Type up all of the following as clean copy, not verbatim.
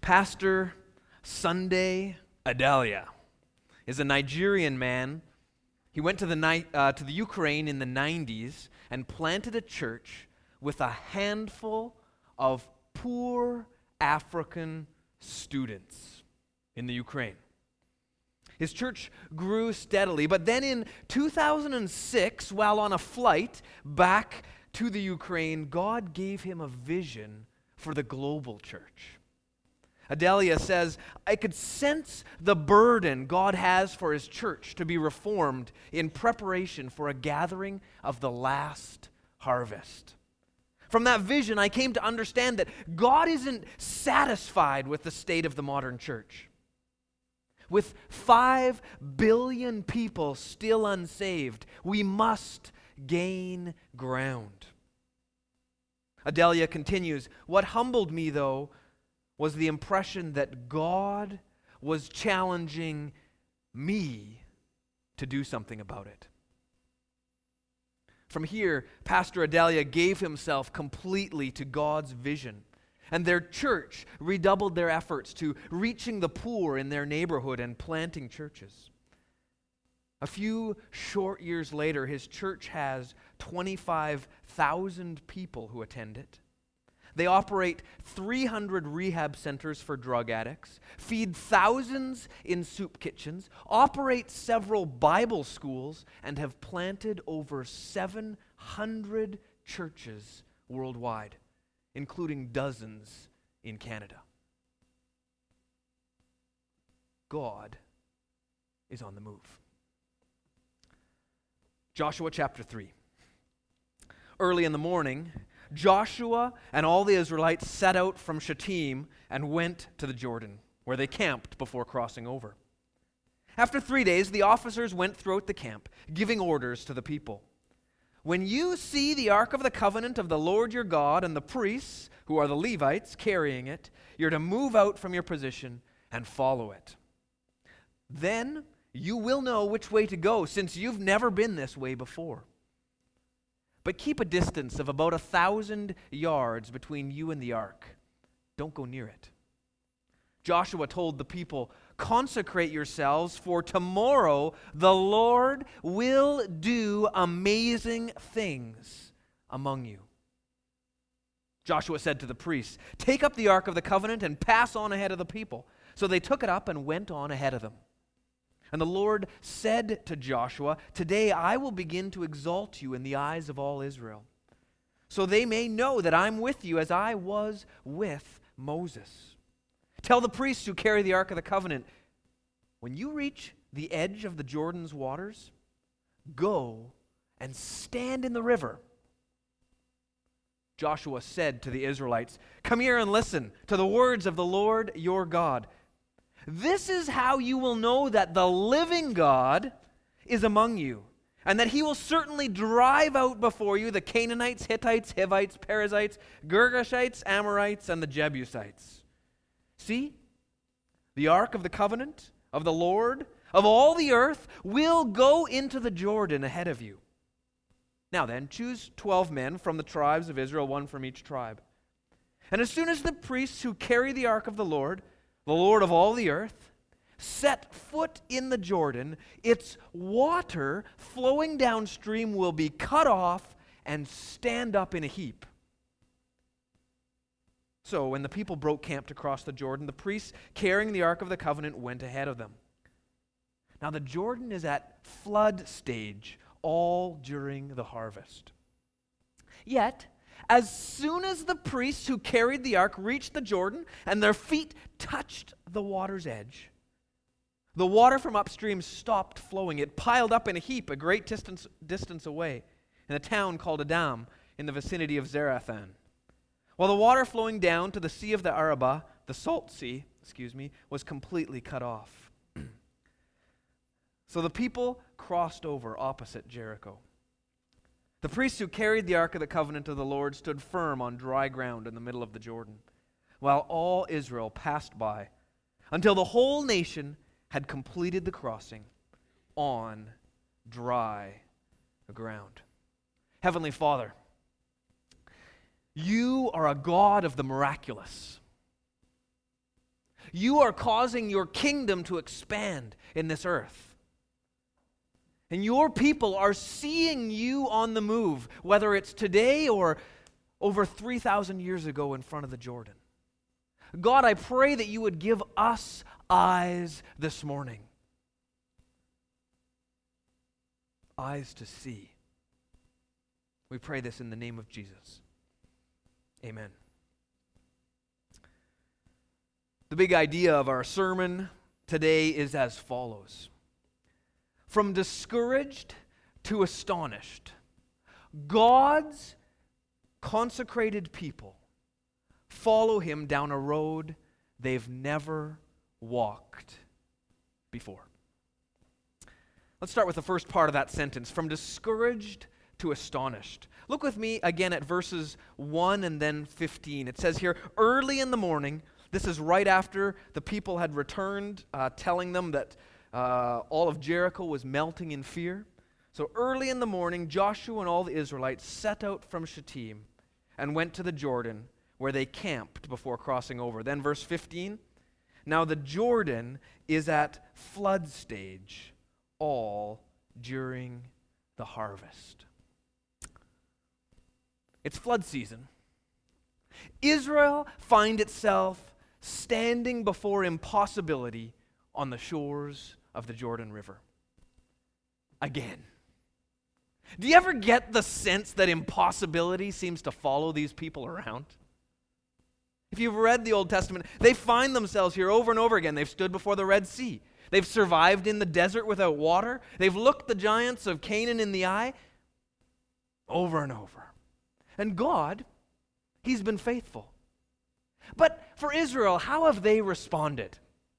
Pastor Sunday Adalia is a Nigerian man. He went to the Ukraine in the 90s and planted a church with a handful of poor African students in the Ukraine. His church grew steadily, but then in 2006, while on a flight back to the Ukraine, God gave him a vision for the global church. Adalia says, I could sense the burden God has for his church to be reformed in preparation for a gathering of the last harvest. From that vision, I came to understand that God isn't satisfied with the state of the modern church. With 5 billion people still unsaved, we must gain ground. Adalia continues, what humbled me, though, was the impression that God was challenging me to do something about it. From here, Pastor Adalia gave himself completely to God's vision, and their church redoubled their efforts to reaching the poor in their neighborhood and planting churches. A few short years later, his church has 25,000 people who attend it. They operate 300 rehab centers for drug addicts, feed thousands in soup kitchens, operate several Bible schools, and have planted over 700 churches worldwide, including dozens in Canada. God is on the move. Joshua chapter 3. Early in the morning, Joshua and all the Israelites set out from Shittim and went to the Jordan, where they camped before crossing over. After 3 days, the officers went throughout the camp, giving orders to the people. When you see the Ark of the Covenant of the Lord your God and the priests, who are the Levites, carrying it, you're to move out from your position and follow it. Then you will know which way to go, since you've never been this way before. But keep a distance of about 1,000 yards between you and the ark. Don't go near it. Joshua told the people, consecrate yourselves, for tomorrow the Lord will do amazing things among you. Joshua said to the priests, take up the Ark of the Covenant and pass on ahead of the people. So they took it up and went on ahead of them. And the Lord said to Joshua, today I will begin to exalt you in the eyes of all Israel, so they may know that I'm with you as I was with Moses. Tell the priests who carry the Ark of the Covenant, when you reach the edge of the Jordan's waters, go and stand in the river. Joshua said to the Israelites, come here and listen to the words of the Lord your God. This is how you will know that the living God is among you, and that he will certainly drive out before you the Canaanites, Hittites, Hivites, Perizzites, Girgashites, Amorites, and the Jebusites. See, the Ark of the Covenant of the Lord of all the earth will go into the Jordan ahead of you. Now then, choose 12 men from the tribes of Israel, one from each tribe. And as soon as the priests who carry the Ark of the Lord of all the earth, set foot in the Jordan, its water flowing downstream will be cut off and stand up in a heap. So when the people broke camp to cross the Jordan, the priests carrying the Ark of the Covenant went ahead of them. Now the Jordan is at flood stage all during the harvest. Yet, as soon as the priests who carried the ark reached the Jordan and their feet touched the water's edge, the water from upstream stopped flowing. It piled up in a heap a great distance away in a town called Adam in the vicinity of Zarethan. While the water flowing down to the Sea of the Arabah, the Salt Sea, was completely cut off. So the people crossed over opposite Jericho. The priests who carried the Ark of the Covenant of the Lord stood firm on dry ground in the middle of the Jordan, while all Israel passed by, until the whole nation had completed the crossing on dry ground. Heavenly Father, you are a God of the miraculous. You are causing your kingdom to expand in this earth. And your people are seeing you on the move, whether it's today or over 3,000 years ago in front of the Jordan. God, I pray that you would give us eyes this morning. Eyes to see. We pray this in the name of Jesus. Amen. The big idea of our sermon today is as follows. From discouraged to astonished, God's consecrated people follow him down a road they've never walked before. Let's start with the first part of that sentence, from discouraged to astonished. Look with me again at verses 1 and then 15. It says here, early in the morning, this is right after the people had returned, telling them that all of Jericho was melting in fear. So early in the morning, Joshua and all the Israelites set out from Shittim and went to the Jordan, where they camped before crossing over. Then verse 15, now the Jordan is at flood stage, all during the harvest. It's flood season. Israel find itself standing before impossibility on the shores of the Jordan River. Again. Do you ever get the sense that impossibility seems to follow these people around? If you've read the Old Testament, they find themselves here over and over again. They've stood before the Red Sea. They've survived in the desert without water. They've looked the giants of Canaan in the eye over and over. And God, he's been faithful. But for Israel, how have they responded?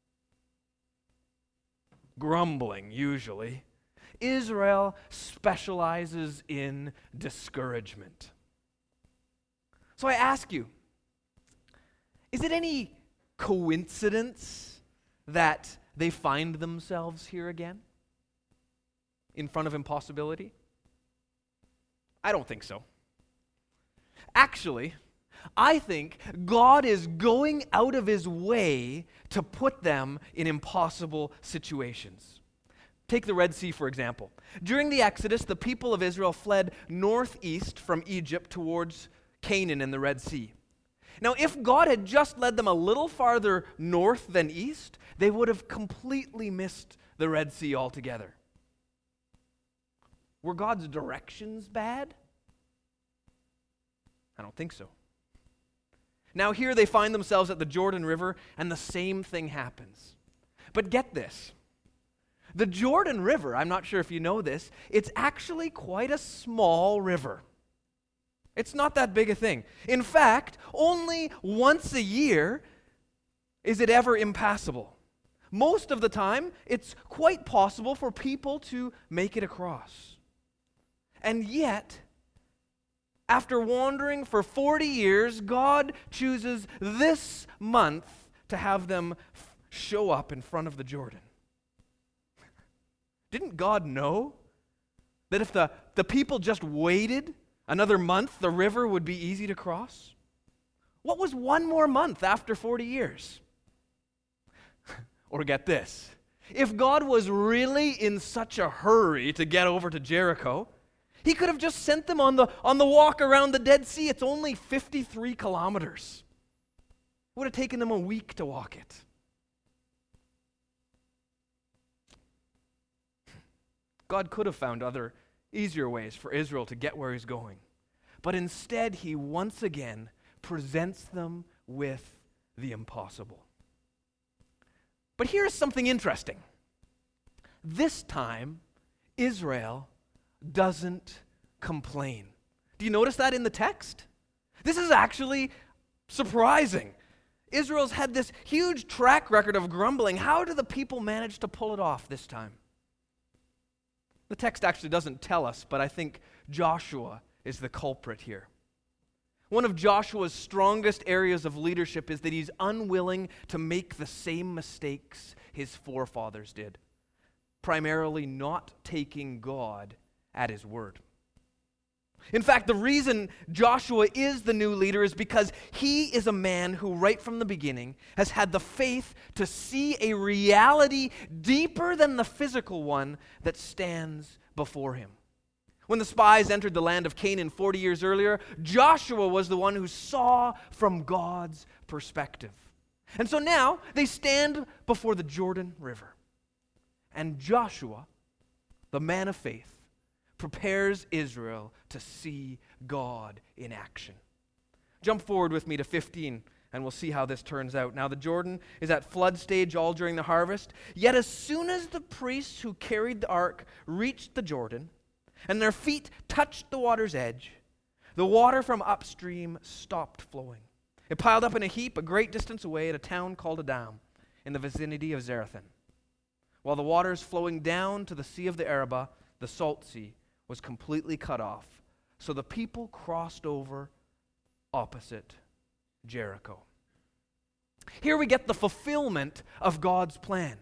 Grumbling, usually. Israel specializes in discouragement. So I ask you, is it any coincidence that they find themselves here again? In front of impossibility? I don't think so. Actually, I think God is going out of his way to put them in impossible situations. Take the Red Sea, for example. During the Exodus, the people of Israel fled northeast from Egypt towards Canaan and the Red Sea. Now, if God had just led them a little farther north than east, they would have completely missed the Red Sea altogether. Were God's directions bad? I don't think so. Now here they find themselves at the Jordan River, and the same thing happens. But get this. The Jordan River, I'm not sure if you know this, it's actually quite a small river. It's not that big a thing. In fact, only once a year is it ever impassable. Most of the time, it's quite possible for people to make it across. And yet, after wandering for 40 years, God chooses this month to have them show up in front of the Jordan. Didn't God know that if the people just waited another month, the river would be easy to cross? What was one more month after 40 years? Or get this, if God was really in such a hurry to get over to Jericho, he could have just sent them on the walk around the Dead Sea. It's only 53 kilometers. It would have taken them a week to walk it. God could have found other, easier ways for Israel to get where he's going. But instead, he once again presents them with the impossible. But here's something interesting. This time, Israel doesn't complain. Do you notice that in the text? This is actually surprising. Israel's had this huge track record of grumbling. How do the people manage to pull it off this time? The text actually doesn't tell us, but I think Joshua is the culprit here. One of Joshua's strongest areas of leadership is that he's unwilling to make the same mistakes his forefathers did, primarily not taking God at his word. In fact, the reason Joshua is the new leader is because he is a man who, right from the beginning, has had the faith to see a reality deeper than the physical one that stands before him. When the spies entered the land of Canaan 40 years earlier, Joshua was the one who saw from God's perspective. And so now they stand before the Jordan River. And Joshua, the man of faith, prepares Israel to see God in action. Jump forward with me to 15, and we'll see how this turns out. Now, the Jordan is at flood stage all during the harvest. Yet as soon as the priests who carried the ark reached the Jordan, and their feet touched the water's edge, the water from upstream stopped flowing. It piled up in a heap a great distance away at a town called Adam, in the vicinity of Zarethan. While the waters flowing down to the Sea of the Arabah, the Salt Sea, was completely cut off. So the people crossed over opposite Jericho. Here we get the fulfillment of God's plan.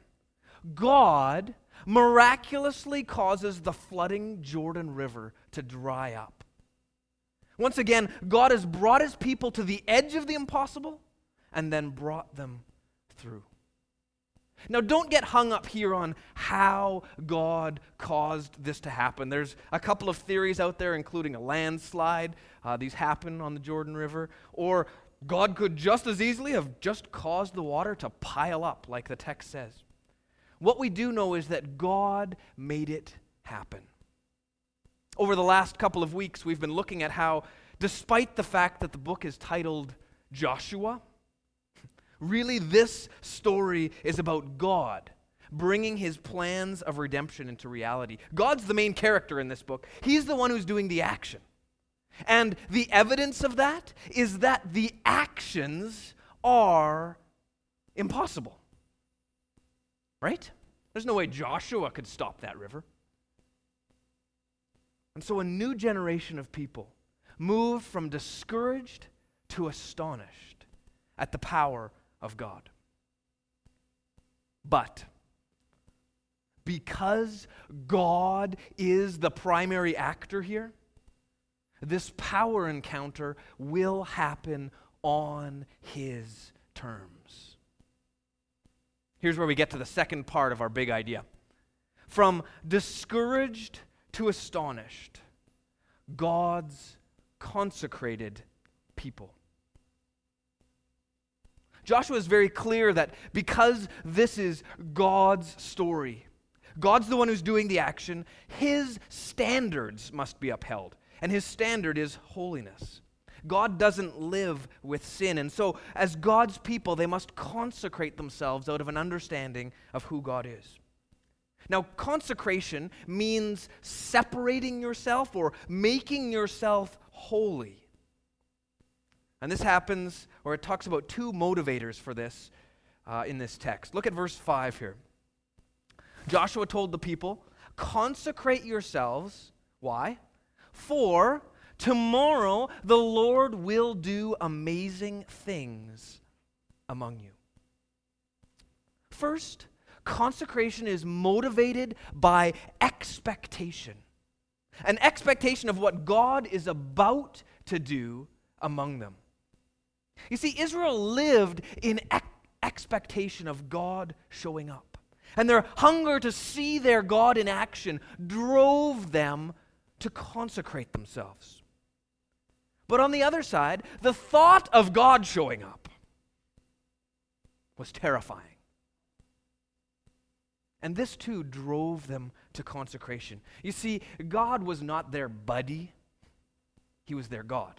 God miraculously causes the flooding Jordan River to dry up. Once again, God has brought his people to the edge of the impossible and then brought them through. Now, don't get hung up here on how God caused this to happen. There's a couple of theories out there, including a landslide. These happen on the Jordan River. Or God could just as easily have just caused the water to pile up, like the text says. What we do know is that God made it happen. Over the last couple of weeks, we've been looking at how, despite the fact that the book is titled Joshua, really, this story is about God bringing his plans of redemption into reality. God's the main character in this book. He's the one who's doing the action. And the evidence of that is that the actions are impossible. Right? There's no way Joshua could stop that river. And so a new generation of people moved from discouraged to astonished at the power of God. But because God is the primary actor here, this power encounter will happen on his terms. Here's where we get to the second part of our big idea. From discouraged to astonished, God's consecrated people. Joshua is very clear that because this is God's story, God's the one who's doing the action, his standards must be upheld. And his standard is holiness. God doesn't live with sin. And so, as God's people, they must consecrate themselves out of an understanding of who God is. Now, consecration means separating yourself or making yourself holy. And this happens, or it talks about two motivators for this in this text. Look at verse 5 here. Joshua told the people, consecrate yourselves. Why? For tomorrow the Lord will do amazing things among you. First, consecration is motivated by expectation. An expectation of what God is about to do among them. You see, Israel lived in expectation of God showing up. And their hunger to see their God in action drove them to consecrate themselves. But on the other side, the thought of God showing up was terrifying. And this too drove them to consecration. You see, God was not their buddy, he was their God.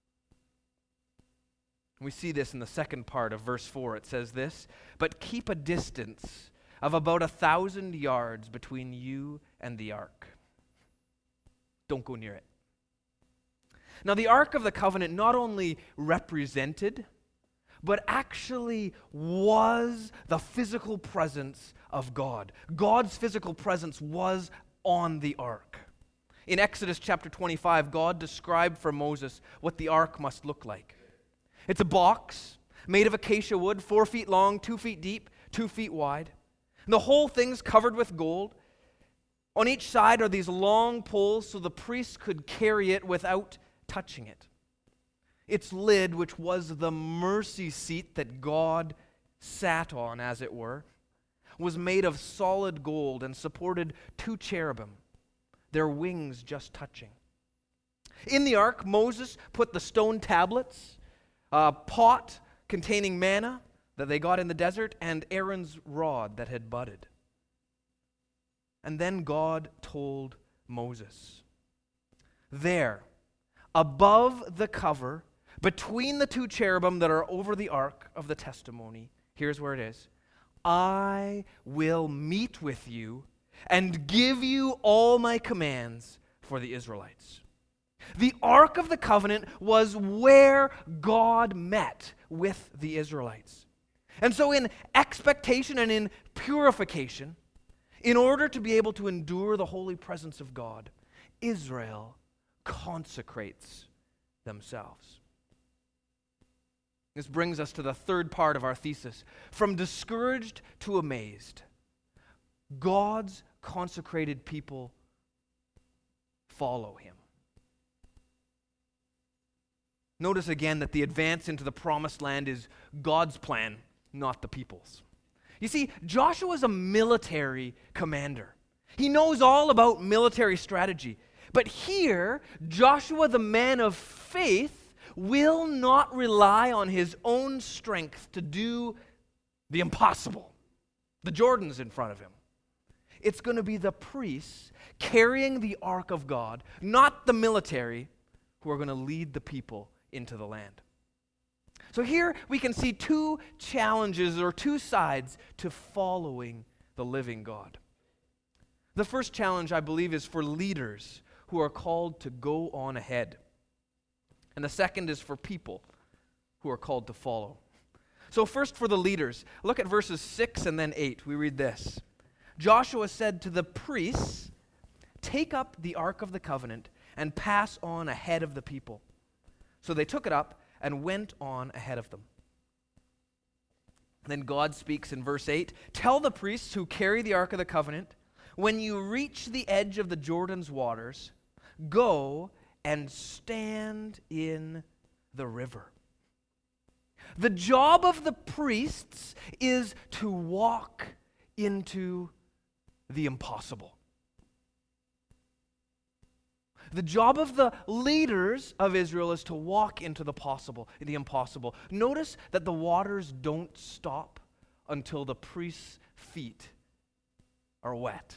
We see this in the second part of verse 4. It says this, but keep a distance of about 1,000 yards between you and the ark. Don't go near it. Now, the Ark of the Covenant not only represented, but actually was the physical presence of God. God's physical presence was on the ark. In Exodus chapter 25, God described for Moses what the ark must look like. It's a box made of acacia wood, 4 feet long, 2 feet deep, 2 feet wide. And the whole thing's covered with gold. On each side are these long poles so the priest could carry it without touching it. Its lid, which was the mercy seat that God sat on, as it were, was made of solid gold and supported 2 cherubim, their wings just touching. In the ark, Moses put the stone tablets, a pot containing manna that they got in the desert, and Aaron's rod that had budded. And then God told Moses, there, above the cover, between the 2 cherubim that are over the ark of the testimony, here's where it is, I will meet with you and give you all my commands for the Israelites. The Ark of the Covenant was where God met with the Israelites. And so in expectation and in purification, in order to be able to endure the holy presence of God, Israel consecrates themselves. This brings us to the third part of our thesis. From discouraged to amazed, God's consecrated people follow him. Notice again that the advance into the promised land is God's plan, not the people's. You see, Joshua is a military commander. He knows all about military strategy. But here, Joshua, the man of faith, will not rely on his own strength to do the impossible. The Jordan's in front of him. It's going to be the priests carrying the ark of God, not the military, who are going to lead the people into the land. So here we can see 2 challenges or 2 sides to following the living God. The first challenge, I believe, is for leaders who are called to go on ahead. And the second is for people who are called to follow. So first for the leaders, look at verses 6 and then 8. We read this. Joshua said to the priests, take up the Ark of the Covenant and pass on ahead of the people. So they took it up and went on ahead of them. Then God speaks in verse 8, tell the priests who carry the Ark of the Covenant, when you reach the edge of the Jordan's waters, go and stand in the river. The job of the priests is to walk into the impossible. The job of the leaders of Israel is to walk into the impossible. Notice that the waters don't stop until the priest's feet are wet.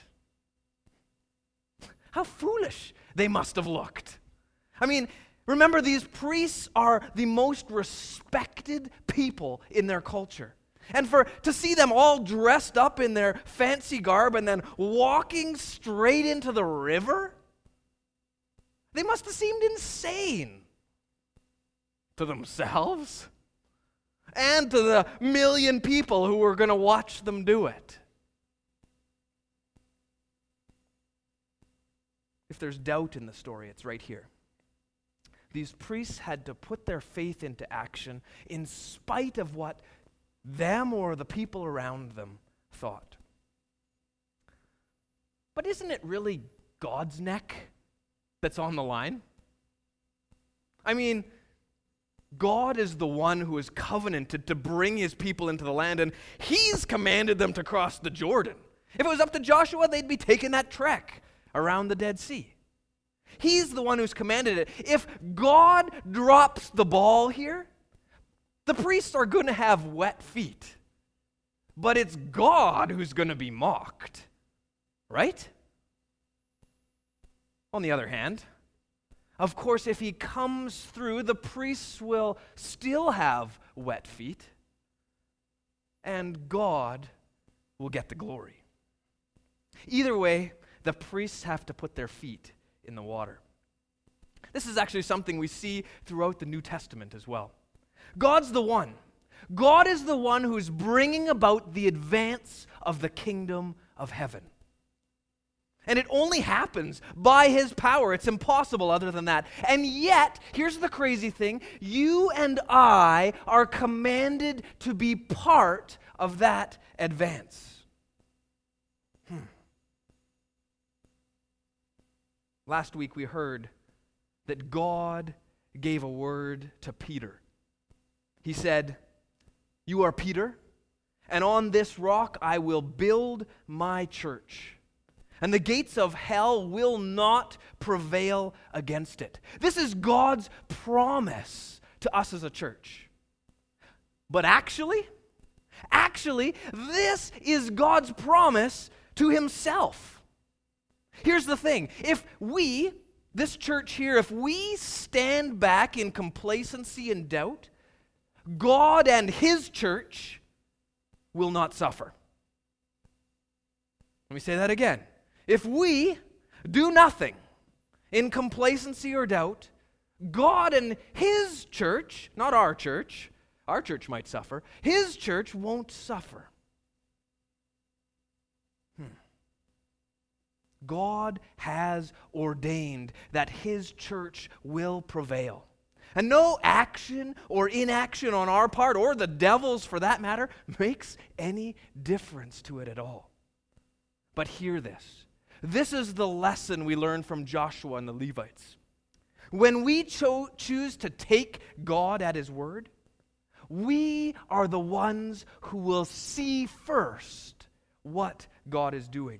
How foolish they must have looked. I mean, remember, these priests are the most respected people in their culture. And to see them all dressed up in their fancy garb and then walking straight into the river, they must have seemed insane to themselves and to the 1 million people who were going to watch them do it. If there's doubt in the story, it's right here. These priests had to put their faith into action in spite of what them or the people around them thought. But isn't it really God's neck that's on the line? I mean, God is the one who has covenanted to bring his people into the land, and he's commanded them to cross the Jordan. If it was up to Joshua, they'd be taking that trek around the Dead Sea. He's the one who's commanded it. If God drops the ball here, the priests are going to have wet feet. But it's God who's going to be mocked. Right? On the other hand, of course, if he comes through, the priests will still have wet feet, and God will get the glory. Either way, the priests have to put their feet in the water. This is actually something we see throughout the New Testament as well. God's the one. God is the one who's bringing about the advance of the kingdom of heaven. And it only happens by his power. It's impossible other than that. And yet, here's the crazy thing, you and I are commanded to be part of that advance. Last week we heard that God gave a word to Peter. He said, "You are Peter, and on this rock I will build my church, and the gates of hell will not prevail against it." This is God's promise to us as a church. But actually, this is God's promise to himself. Here's the thing. If we, this church here, if we stand back in complacency and doubt, God and his church will not suffer. Let me say that again. If we do nothing in complacency or doubt, God and his church, not our church might suffer, his church won't suffer. God has ordained that his church will prevail. And no action or inaction on our part, or the devil's for that matter, makes any difference to it at all. But hear this. This is the lesson we learn from Joshua and the Levites. When we choose to take God at his word, we are the ones who will see first what God is doing.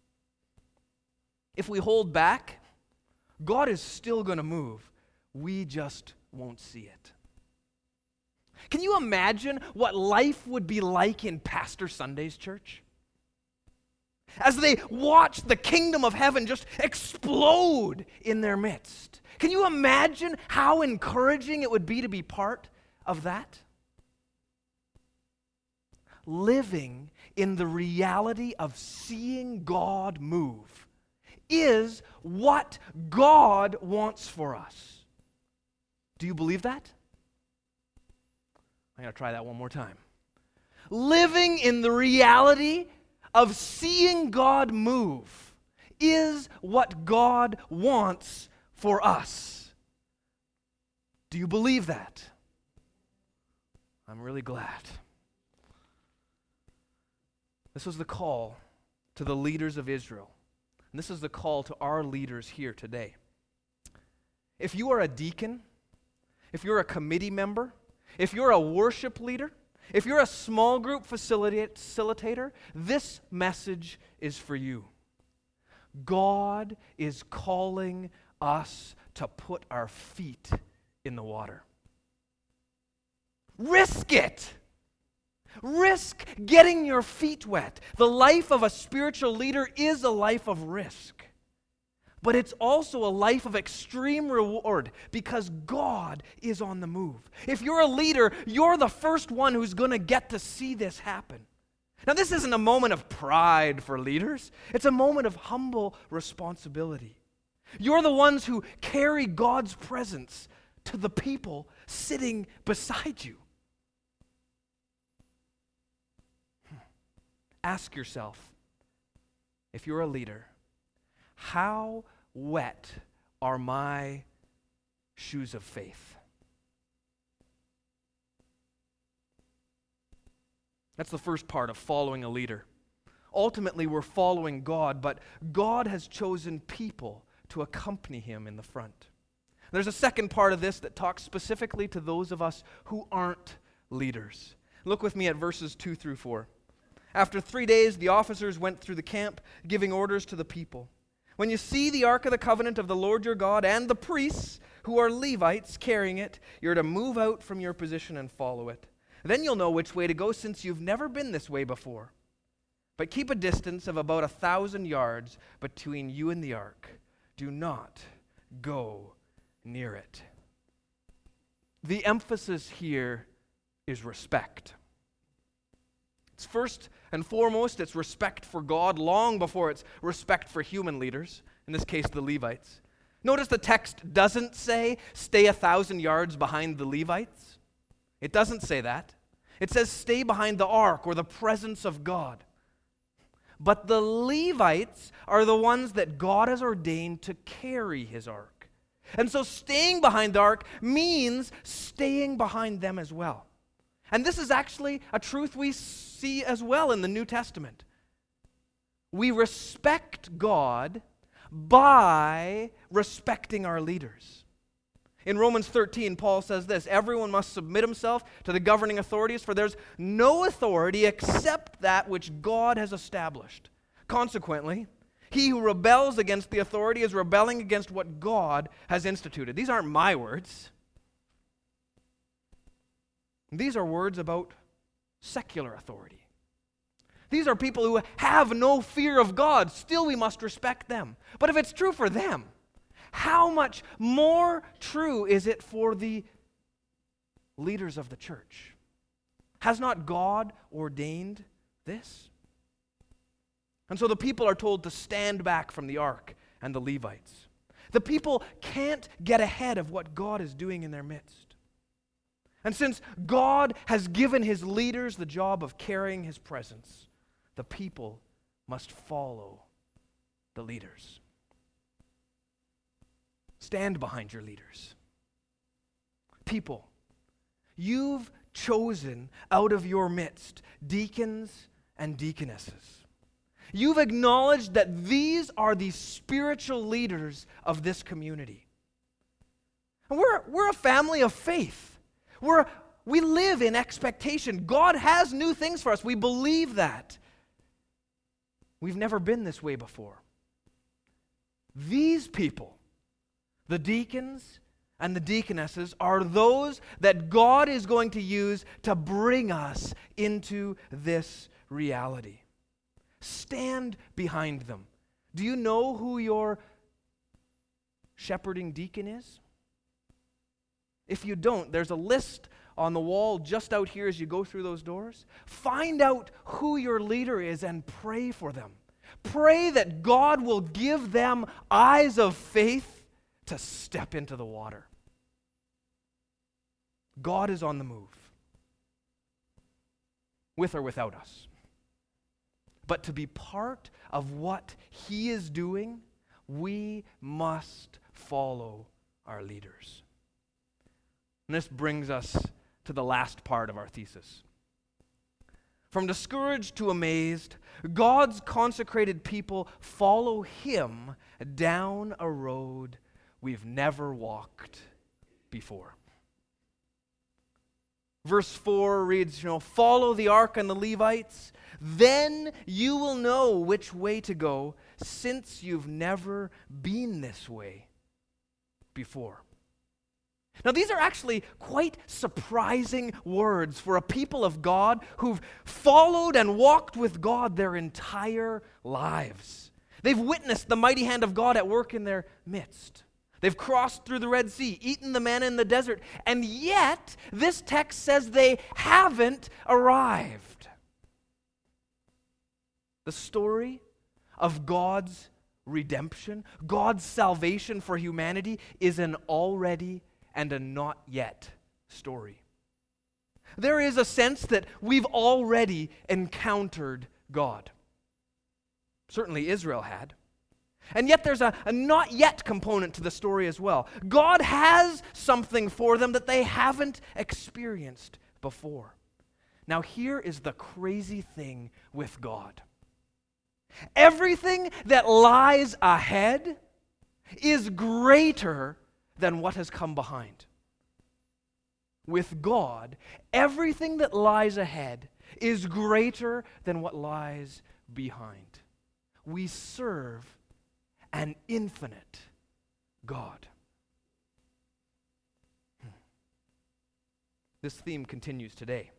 If we hold back, God is still going to move. We just won't see it. Can you imagine what life would be like in Pastor Sunday's church? As they watch the kingdom of heaven just explode in their midst. Can you imagine how encouraging it would be to be part of that? Living in the reality of seeing God move is what God wants for us. Do you believe that? I'm going to try that one more time. Living in the reality of seeing God move is what God wants for us. Do you believe that? I'm really glad. This was the call to the leaders of Israel. And this is the call to our leaders here today. If you are a deacon, if you're a committee member, if you're a worship leader, if you're a small group facilitator, this message is for you. God is calling us to put our feet in the water. Risk it. Risk getting your feet wet. The life of a spiritual leader is a life of risk. But it's also a life of extreme reward because God is on the move. If you're a leader, you're the first one who's going to get to see this happen. Now, this isn't a moment of pride for leaders. It's a moment of humble responsibility. You're the ones who carry God's presence to the people sitting beside you. Ask yourself, if you're a leader, how wet are my shoes of faith? That's the first part of following a leader. Ultimately, we're following God, but God has chosen people to accompany him in the front. There's a second part of this that talks specifically to those of us who aren't leaders. Look with me at verses 2 through 4. After 3 days, the officers went through the camp, giving orders to the people. When you see the Ark of the Covenant of the Lord your God and the priests, who are Levites, carrying it, you're to move out from your position and follow it. Then you'll know which way to go, since you've never been this way before. But keep a distance of about 1,000 yards between you and the ark. Do not go near it. The emphasis here is respect. It's first and foremost, it's respect for God long before it's respect for human leaders, in this case, the Levites. Notice the text doesn't say, stay 1,000 yards behind the Levites. It doesn't say that. It says, stay behind the ark or the presence of God. But the Levites are the ones that God has ordained to carry his ark. And so staying behind the ark means staying behind them as well. And this is actually a truth we see as well in the New Testament. We respect God by respecting our leaders. In Romans 13, Paul says this, everyone must submit himself to the governing authorities, for there's no authority except that which God has established. Consequently, he who rebels against the authority is rebelling against what God has instituted. These aren't my words. These are words about secular authority. These are people who have no fear of God. Still, we must respect them. But if it's true for them, how much more true is it for the leaders of the church? Has not God ordained this? And so the people are told to stand back from the ark and the Levites. The people can't get ahead of what God is doing in their midst. And since God has given his leaders the job of carrying his presence, the people must follow the leaders. Stand behind your leaders. People, you've chosen out of your midst deacons and deaconesses. You've acknowledged that these are the spiritual leaders of this community. And we're a family of faith. We live in expectation. God has new things for us. We believe that. We've never been this way before. These people, the deacons and the deaconesses, are those that God is going to use to bring us into this reality. Stand behind them. Do you know who your shepherding deacon is? If you don't, there's a list on the wall just out here as you go through those doors. Find out who your leader is and pray for them. Pray that God will give them eyes of faith to step into the water. God is on the move, with or without us. But to be part of what he is doing, we must follow our leaders. And this brings us to the last part of our thesis. From discouraged to amazed, God's consecrated people follow him down a road we've never walked before. Verse 4 reads, follow the ark and the Levites, then you will know which way to go, since you've never been this way before. Now, these are actually quite surprising words for a people of God who've followed and walked with God their entire lives. They've witnessed the mighty hand of God at work in their midst. They've crossed through the Red Sea, eaten the manna in the desert, and yet this text says they haven't arrived. The story of God's redemption, God's salvation for humanity, is an already and a not yet story. There is a sense that we've already encountered God. Certainly Israel had. And yet there's a not yet component to the story as well. God has something for them that they haven't experienced before. Now here is the crazy thing with God. Everything that lies ahead is greater than what has come behind. With God, everything that lies ahead is greater than what lies behind. We serve an infinite God. This theme continues today.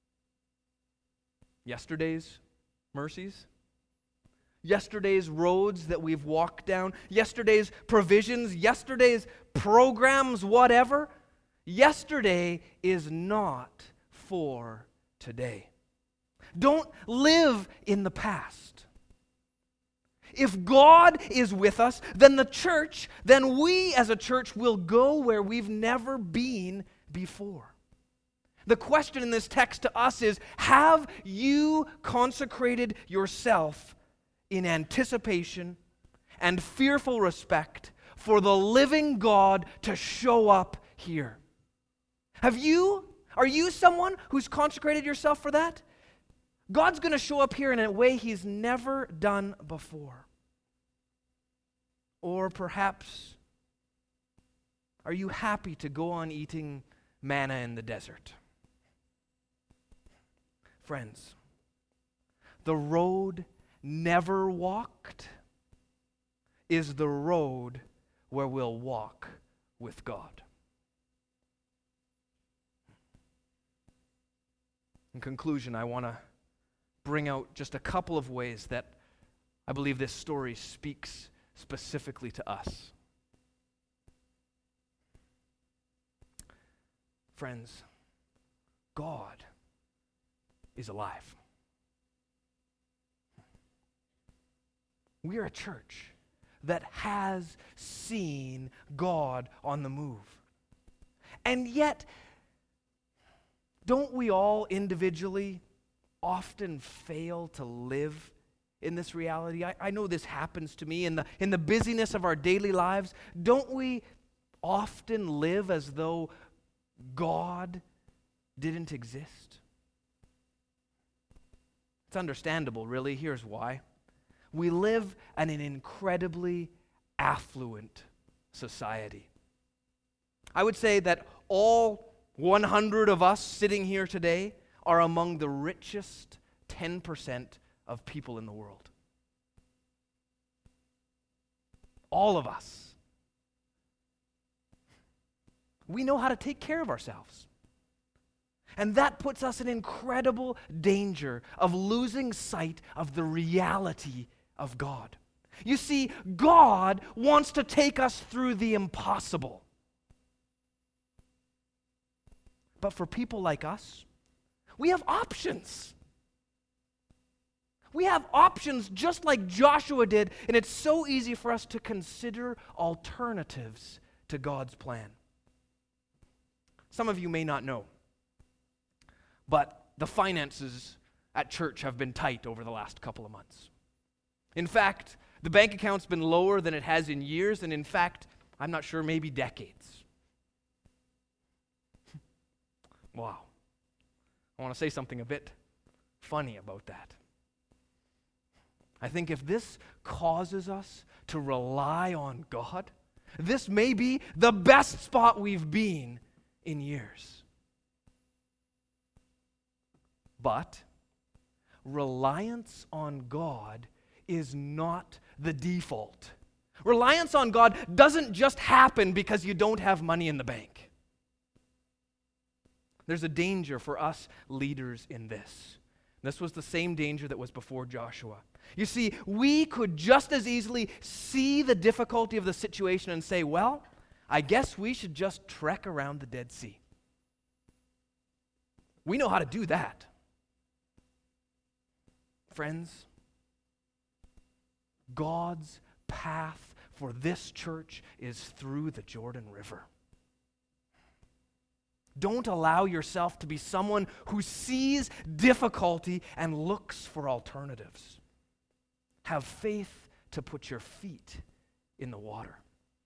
Yesterday's mercies, yesterday's roads that we've walked down, yesterday's provisions, yesterday's programs, whatever. Yesterday is not for today. Don't live in the past. If God is with us, then we as a church will go where we've never been before. The question in this text to us is, have you consecrated yourself in anticipation and fearful respect for the living God to show up here? Are you someone who's consecrated yourself for that? God's going to show up here in a way he's never done before. Or perhaps, are you happy to go on eating manna in the desert? Friends, the road never walked is the road where we'll walk with God. In conclusion, I want to bring out just a couple of ways that I believe this story speaks specifically to us. Friends, God is alive. We are a church that has seen God on the move. And yet, don't we all individually often fail to live in this reality? I know this happens to me in the busyness of our daily lives. Don't we often live as though God didn't exist? It's understandable, really. Here's why. We live in an incredibly affluent society. I would say that all 100 of us sitting here today are among the richest 10% of people in the world. All of us. We know how to take care of ourselves. And that puts us in incredible danger of losing sight of the reality of God. You see, God wants to take us through the impossible. But for people like us, we have options. We have options just like Joshua did, and it's so easy for us to consider alternatives to God's plan. Some of you may not know, but the finances at church have been tight over the last couple of months. In fact, the bank account's been lower than it has in years, and in fact, I'm not sure, maybe decades. Wow. I want to say something a bit funny about that. I think if this causes us to rely on God, this may be the best spot we've been in years. But reliance on God is not the default. Reliance on God doesn't just happen because you don't have money in the bank. There's a danger for us leaders in this. This was the same danger that was before Joshua. You see, we could just as easily see the difficulty of the situation and say, well, I guess we should just trek around the Dead Sea. We know how to do that. Friends, God's path for this church is through the Jordan River. Don't allow yourself to be someone who sees difficulty and looks for alternatives. Have faith to put your feet in the water.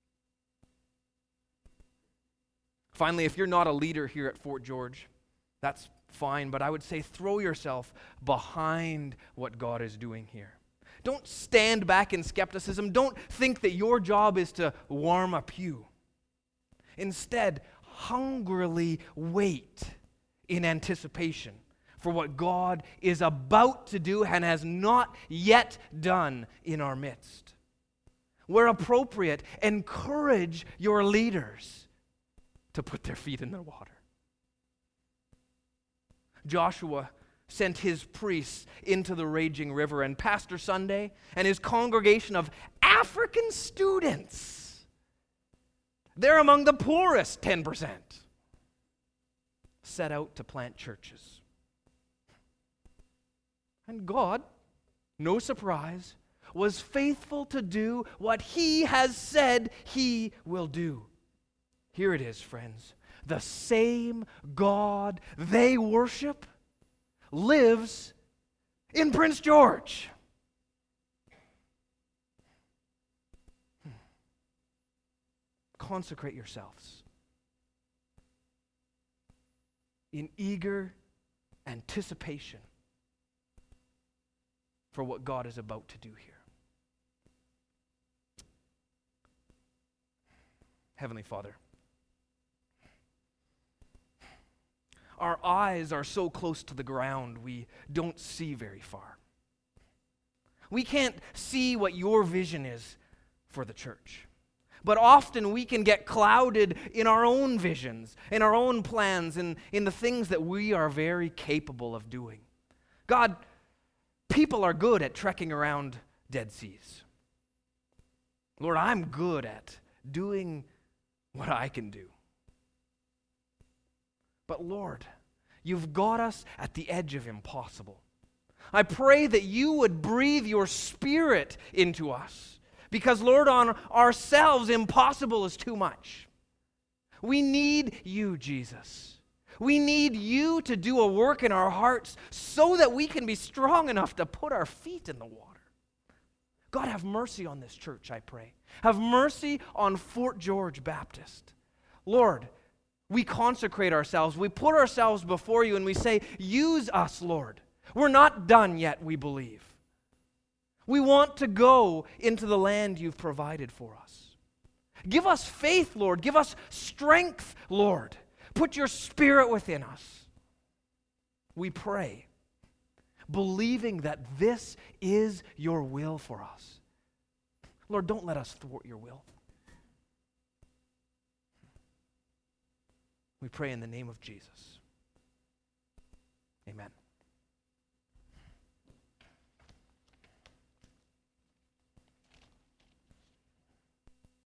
Finally, if you're not a leader here at Fort George, that's fine, but I would say throw yourself behind what God is doing here. Don't stand back in skepticism. Don't think that your job is to warm a pew. Instead, hungrily wait in anticipation for what God is about to do and has not yet done in our midst. Where appropriate, encourage your leaders to put their feet in the water. Joshua sent his priests into the raging river, and Pastor Sunday and his congregation of African students, they're among the poorest 10%, set out to plant churches. And God, no surprise, was faithful to do what He has said He will do. Here it is, friends. The same God they worship lives in Prince George. Consecrate yourselves in eager anticipation for what God is about to do here. Heavenly Father, our eyes are so close to the ground we don't see very far. We can't see what your vision is for the church. But often we can get clouded in our own visions, in our own plans, in the things that we are very capable of doing. God, people are good at trekking around Dead Seas. Lord, I'm good at doing what I can do. But Lord, you've got us at the edge of impossible. I pray that you would breathe your Spirit into us. Because, Lord, on ourselves, impossible is too much. We need you, Jesus. We need you to do a work in our hearts so that we can be strong enough to put our feet in the water. God, have mercy on this church, I pray. Have mercy on Fort George Baptist. Lord, we consecrate ourselves. We put ourselves before you and we say, use us, Lord. We're not done yet, we believe. We want to go into the land you've provided for us. Give us faith, Lord. Give us strength, Lord. Put your Spirit within us. We pray, believing that this is your will for us. Lord, don't let us thwart your will. We pray in the name of Jesus.